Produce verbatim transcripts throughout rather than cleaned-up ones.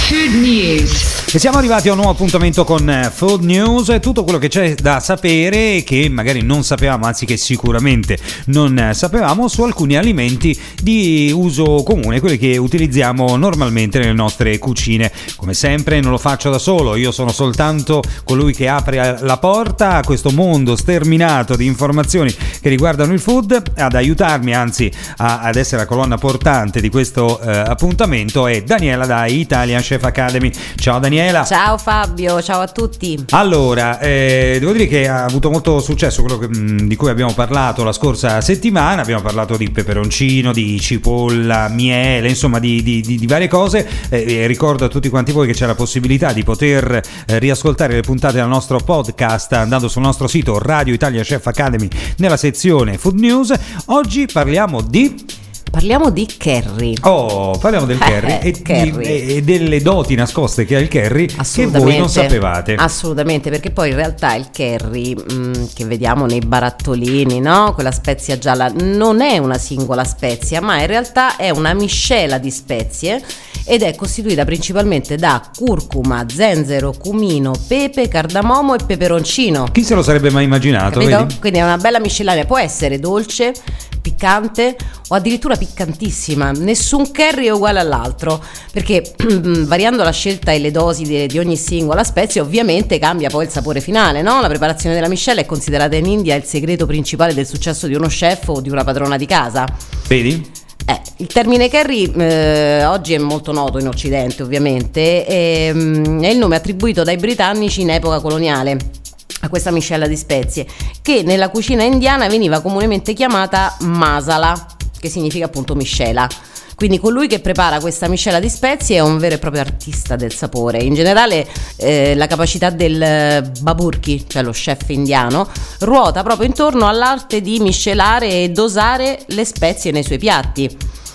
Food News. E siamo arrivati a un nuovo appuntamento con Food News, tutto quello che c'è da sapere e che magari non sapevamo, anzi che sicuramente non sapevamo, su alcuni alimenti di uso comune, quelli che utilizziamo normalmente nelle nostre cucine. Come sempre non lo faccio da solo, io sono soltanto colui che apre la porta a questo mondo sterminato di informazioni che riguardano il food. Ad aiutarmi, anzi a, ad essere la colonna portante di questo eh, appuntamento è Daniela da Italian Chef Academy. Ciao Daniela. Ciao Fabio, ciao a tutti. Allora, eh, devo dire che ha avuto molto successo quello che, mh, di cui abbiamo parlato la scorsa settimana. Abbiamo parlato di peperoncino, di cipolla, miele, insomma di, di, di, di varie cose. Eh, ricordo a tutti quanti voi che c'è la possibilità di poter eh, riascoltare le puntate del nostro podcast andando sul nostro sito Radio Italia Chef Academy nella sezione Food News. Oggi parliamo di... Parliamo di curry. Oh, parliamo del curry, eh, e, curry. Di, e delle doti nascoste che ha il curry che voi non sapevate. Assolutamente, perché poi in realtà il curry mh, che vediamo nei barattolini, no? Quella spezia gialla, non è una singola spezia, ma in realtà è una miscela di spezie ed è costituita principalmente da curcuma, zenzero, cumino, pepe, cardamomo e peperoncino. Chi se lo sarebbe mai immaginato? Vedi? Quindi è una bella miscellanea, può essere dolce, piccante o addirittura piccantissima. Nessun curry è uguale all'altro, perché variando la scelta e le dosi di, di ogni singola spezia ovviamente cambia poi il sapore finale, no? La preparazione della miscela è considerata in India il segreto principale del successo di uno chef o di una padrona di casa. Vedi? Eh, il termine curry eh, oggi è molto noto in Occidente ovviamente, e, mm, è il nome attribuito dai britannici in epoca coloniale a questa miscela di spezie, che nella cucina indiana veniva comunemente chiamata masala, che significa appunto miscela. Quindi colui che prepara questa miscela di spezie è un vero e proprio artista del sapore. In generale eh, la capacità del baburki, cioè lo chef indiano, ruota proprio intorno all'arte di miscelare e dosare le spezie nei suoi piatti.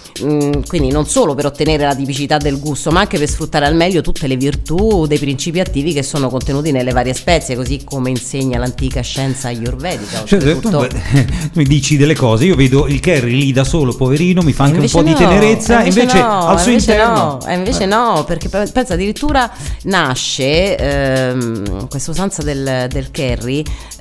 Quindi non solo per ottenere la tipicità del gusto, ma anche per sfruttare al meglio tutte le virtù dei principi attivi che sono contenuti nelle varie spezie, così come insegna l'antica scienza ayurvedica. Cioè, tu mi dici delle cose, io vedo il curry lì da solo, poverino, mi fa anche un po' no, di tenerezza, invece, invece no, al suo invece interno no, invece eh. no, perché pensa addirittura nasce ehm, questa usanza del, del curry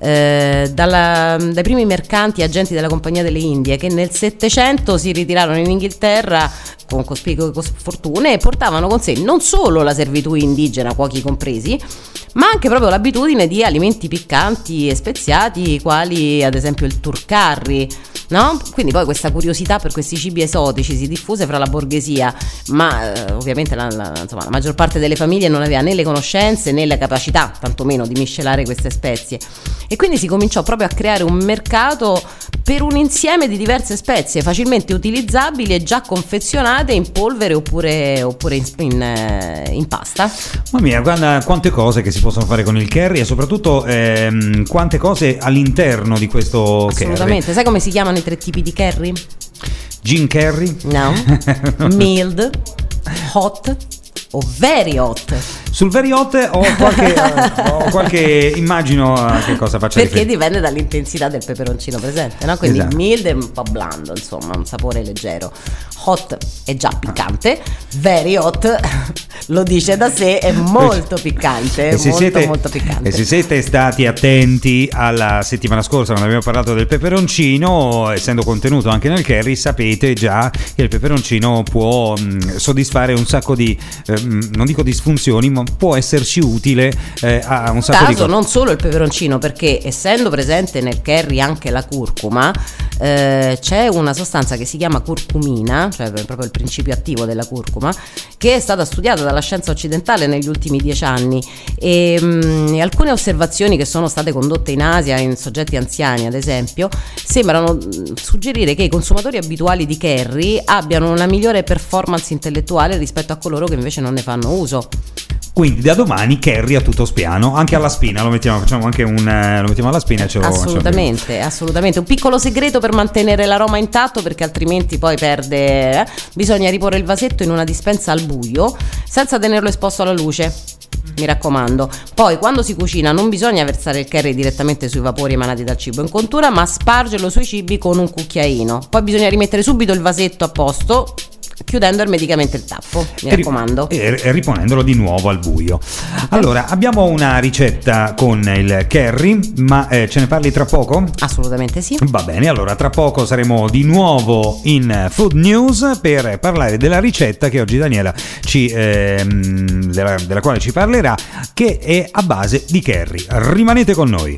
eh, dalla, dai primi mercanti e agenti della Compagnia delle Indie, che nel Settecento si ritirarono in Inghilterra con cospicue fortune e portavano con sé non solo la servitù indigena, cuochi compresi, ma anche proprio l'abitudine di alimenti piccanti e speziati, quali ad esempio il turcarri, no? Quindi poi questa curiosità per questi cibi esotici si diffuse fra la borghesia, ma eh, ovviamente la, la, insomma, la maggior parte delle famiglie non aveva né le conoscenze né la capacità, tantomeno, di miscelare queste spezie, e quindi si cominciò proprio a creare un mercato per un insieme di diverse spezie facilmente utilizzabili e già confezionate in polvere oppure, oppure in, in, in pasta. Mamma mia, guarda quante cose che si possono fare con il curry e soprattutto ehm, quante cose all'interno di questo Assolutamente. curry. Sai come si chiamano i tre tipi di curry? Gin curry? No. Mild, hot o very hot. Sul very hot ho qualche, ho qualche immagino a che cosa faccia perché riferimento. dipende dall'intensità del peperoncino presente, no? Quindi esatto. Mild è un po' blando, insomma, un sapore leggero. Hot è già piccante, very hot lo dice da sé, è molto piccante, e se molto siete, molto piccante. E se siete stati attenti alla settimana scorsa quando abbiamo parlato del peperoncino, essendo contenuto anche nel curry, sapete già che il peperoncino può mh, soddisfare un sacco di eh, non dico disfunzioni, ma può esserci utile eh, a un sacco caso, di cose. Non solo il peperoncino, perché essendo presente nel curry anche la curcuma, eh, c'è una sostanza che si chiama curcumina, cioè proprio il principio attivo della curcuma, che è stata studiata dalla scienza occidentale negli ultimi dieci anni, e, mh, e alcune osservazioni che sono state condotte in Asia in soggetti anziani, ad esempio, sembrano suggerire che i consumatori abituali di curry abbiano una migliore performance intellettuale rispetto a coloro che invece non ne fanno uso. Quindi da domani curry a tutto spiano, anche alla spina lo mettiamo, facciamo anche un eh, lo mettiamo alla spina e ce lo assolutamente, ce lo assolutamente. Un piccolo segreto per mantenere l'aroma intatto, perché altrimenti poi perde, eh? Bisogna riporre il vasetto in una dispensa al buio senza tenerlo esposto alla luce, mi raccomando. Poi quando si cucina non bisogna versare il curry direttamente sui vapori emanati dal cibo in cottura, ma spargerlo sui cibi con un cucchiaino. Poi bisogna rimettere subito il vasetto a posto chiudendo ermeticamente il tappo, mi e raccomando, e riponendolo di nuovo al buio. Allora, abbiamo una ricetta con il curry, ma eh, ce ne parli tra poco? Assolutamente sì. Va bene, allora tra poco saremo di nuovo in Food News per parlare della ricetta che oggi Daniela ci ehm, della, della quale ci parlerà, che è a base di curry. Rimanete con noi.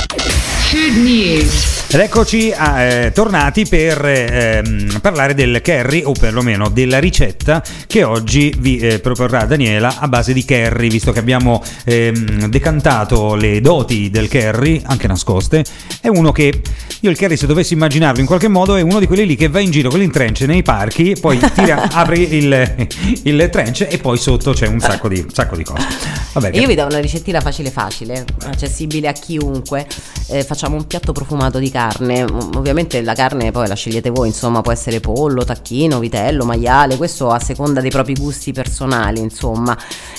Food News. Ed eccoci a, eh, tornati per eh, parlare del curry, o perlomeno della ricetta che oggi vi eh, proporrà Daniela a base di curry, visto che abbiamo eh, decantato le doti del curry, anche nascoste. È uno che, io il curry, se dovessi immaginarlo in qualche modo, è uno di quelli lì che va in giro con il trench nei parchi, poi tira, apri il, il trench e poi sotto c'è un sacco di, un sacco di cose. Vabbè, io vi do una ricettina facile facile, accessibile a chiunque. Eh, facciamo un piatto profumato di carne, ovviamente la carne poi la scegliete voi, insomma, può essere pollo, tacchino, vitello, maiale, questo a seconda dei propri gusti personali, insomma.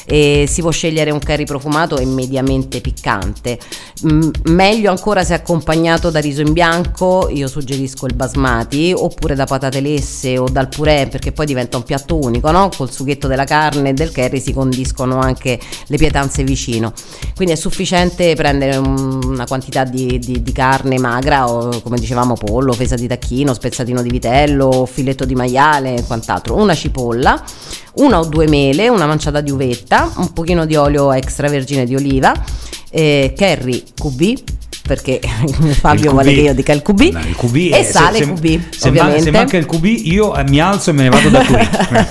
E si può scegliere un curry profumato e mediamente piccante, M- meglio ancora se accompagnato da riso in bianco, io suggerisco il basmati, oppure da patate lesse o dal purè, perché poi diventa un piatto unico, no? Col sughetto della carne e del curry si condiscono anche le pietanze vicino, quindi è sufficiente prendere un, una quantità di, di, di carne magra, o come dicevamo pollo, fesa di tacchino, spezzatino di vitello, filetto di maiale e quant'altro, una cipolla, una o due mele, una manciata di uvetta, un pochino di olio extravergine di oliva, eh, curry Q B, perché Fabio vuole che io dica il Q B, no, il Q B e è, sale se, Q B, se, ovviamente. Se manca il Q B io mi alzo e me ne vado da qui.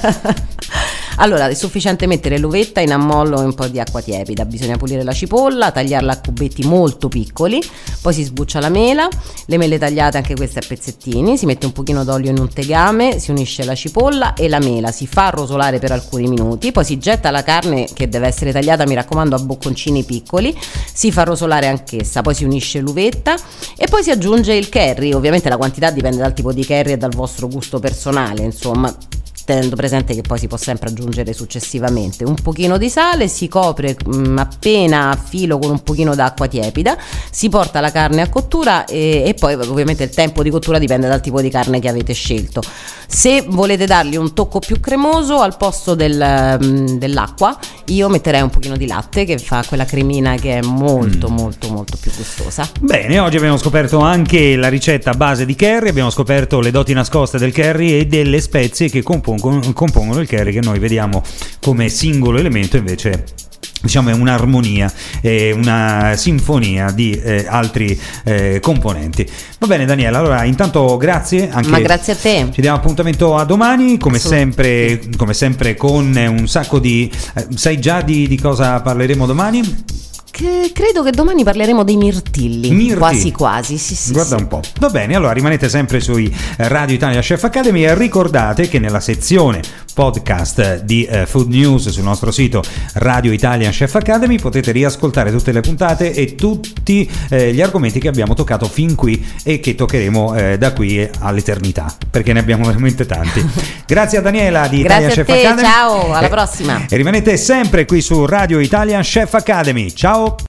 Allora, è sufficiente mettere l'uvetta in ammollo e un po' di acqua tiepida, bisogna pulire la cipolla, tagliarla a cubetti molto piccoli, poi si sbuccia la mela, le mele tagliate anche queste a pezzettini, si mette un pochino d'olio in un tegame, si unisce la cipolla e la mela, si fa rosolare per alcuni minuti, poi si getta la carne che deve essere tagliata, mi raccomando, a bocconcini piccoli, si fa rosolare anch'essa, poi si unisce l'uvetta e poi si aggiunge il curry, ovviamente la quantità dipende dal tipo di curry e dal vostro gusto personale, insomma, tenendo presente che poi si può sempre aggiungere successivamente. Un pochino di sale, si copre mh, appena a filo con un pochino d'acqua tiepida, si porta la carne a cottura e, e poi ovviamente il tempo di cottura dipende dal tipo di carne che avete scelto. Se volete dargli un tocco più cremoso, al posto del, mh, dell'acqua io metterei un pochino di latte, che fa quella cremina che è molto mm. molto molto più gustosa. Bene, oggi abbiamo scoperto anche la ricetta a base di curry, abbiamo scoperto le doti nascoste del curry e delle spezie che compongono compongono il curry, che noi vediamo come singolo elemento, invece diciamo è un'armonia, è una sinfonia di eh, altri eh, componenti. Va bene Daniela, allora intanto grazie anche. Ma grazie a te. Ci diamo appuntamento a domani, come sempre, come sempre con un sacco di eh, sai già di, di cosa parleremo domani? Che credo che domani parleremo dei mirtilli, Mirti. quasi quasi, sì, sì, guarda sì. un po'. Va bene, allora rimanete sempre sui Radio Italia Chef Academy e ricordate che nella sezione podcast di eh, Food News sul nostro sito Radio Italia Chef Academy potete riascoltare tutte le puntate e tutti eh, gli argomenti che abbiamo toccato fin qui e che toccheremo eh, da qui all'eternità, perché ne abbiamo veramente tanti. Grazie a Daniela di Grazie Italia a Chef te, Academy. ciao, alla eh, prossima. E rimanete sempre qui su Radio Italia Chef Academy. Ciao.